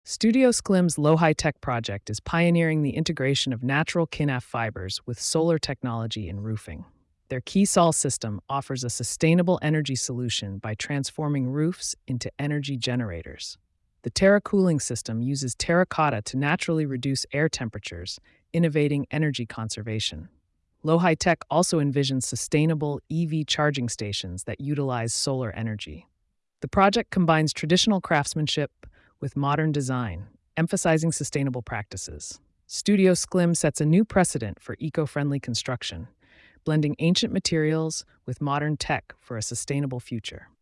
Studio Sklim's low high tech project is pioneering the integration of natural kinaf fibers with solar technology in roofing. Their KeySol system offers a sustainable energy solution by transforming roofs into energy generators. The Terra cooling system uses terracotta to naturally reduce air temperatures, innovating energy conservation. Low High Tech also envisions sustainable EV charging stations that utilize solar energy. The project combines traditional craftsmanship with modern design, emphasizing sustainable practices. Studio Sklim sets a new precedent for eco friendly construction, blending ancient materials with modern tech for a sustainable future.